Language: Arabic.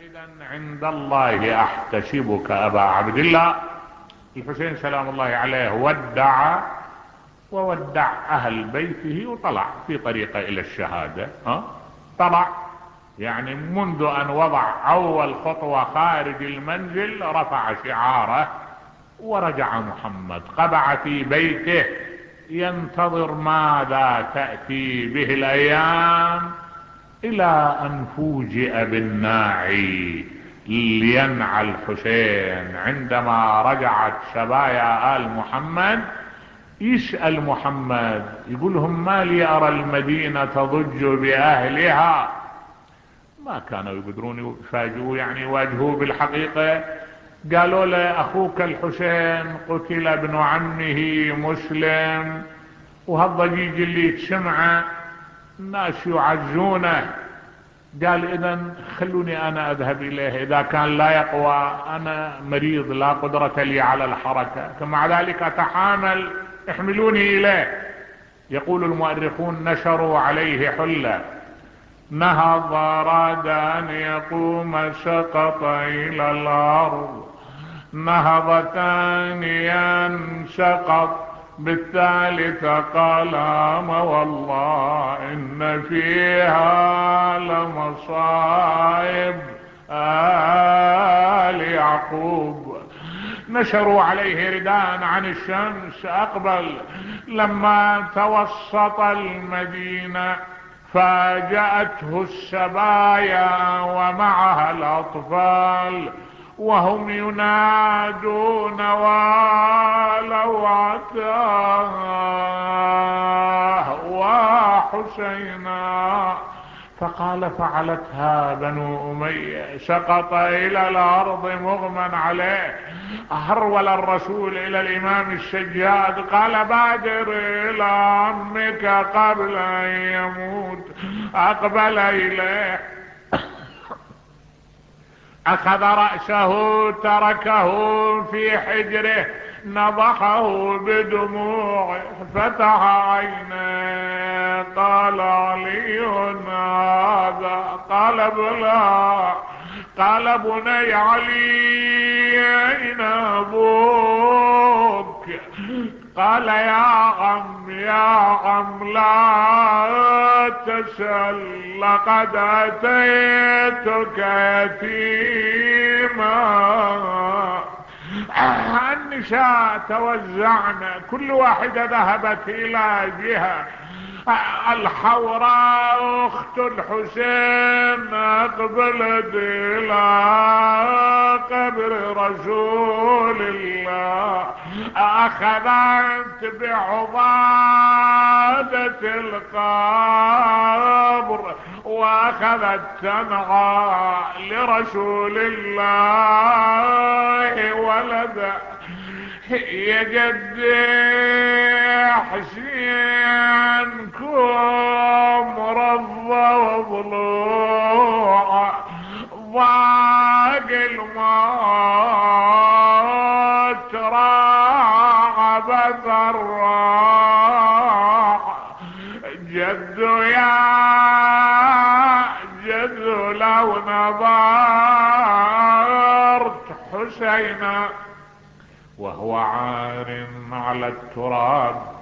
إذن عند الله أحتسبك أبا عبد الله. الحسين سلام الله عليه ودع وودع أهل بيته وطلع في طريقه إلى الشهادة. طلع يعني منذ أن وضع أول خطوة خارج المنزل رفع شعاره ورجع محمد، قبع في بيته ينتظر ماذا تأتي به الأيام، إلى أن فوجئ بالناعي لينعى الحسين. عندما رجعت سبايا آل محمد يسأل محمد يقولهم ما لي أرى المدينة تضج بأهلها. ما كانوا يقدرون يفاجئوا يعني يواجهوه بالحقيقة. قالوا له أخوك الحسين قتل ابن عمه مسلم، وهالضجيج اللي تسمعه الناس يعزونه. قال إذن خلوني أنا أذهب إليه، إذا كان لا يقوى أنا مريض لا قدرة لي على الحركة، مع ذلك أتحامل، احملوني إليه. يقول المؤرخون نشروا عليه حلة، نهض أراد أن يقوم سقط إلى الأرض، نهض ثانيا سقط، بالثالث قال أما والله إن فيها لمصائب آل يعقوب. نشروا عليه رداء عن الشمس أقبل. لما توسط المدينة فاجأته السبايا ومعها الأطفال وهم ينادون ولو عتاه وحسينا. فقال فعلتها بنو أمية، سقط إلى الأرض مغمى عليه. هرول الرسول إلى الإمام السجاد قال بادر إلى عمك قبل أن يموت. أقبل إليه أخذ رأسه تركه في حجره، نضحه بدموع، فتح عينيه قال علي هذا؟ قال بلى. قال بني علي أين أبوك؟ قال يا عم لا تسأل، لقد أتيتك يتيما. النساء توزعن، كل واحدة ذهبت إلى جهة. الحوراء أخت الحسين أقبلت إلى قبر رسول الله، أخذت بعضادة القبر وأخذت تنعى لرسول الله ولده. يا جدي حسين كم رضى وضلوع، ضاق الموت راع بثراع. جدو يا جدو لو نظرت حسينا وهو عار على التراب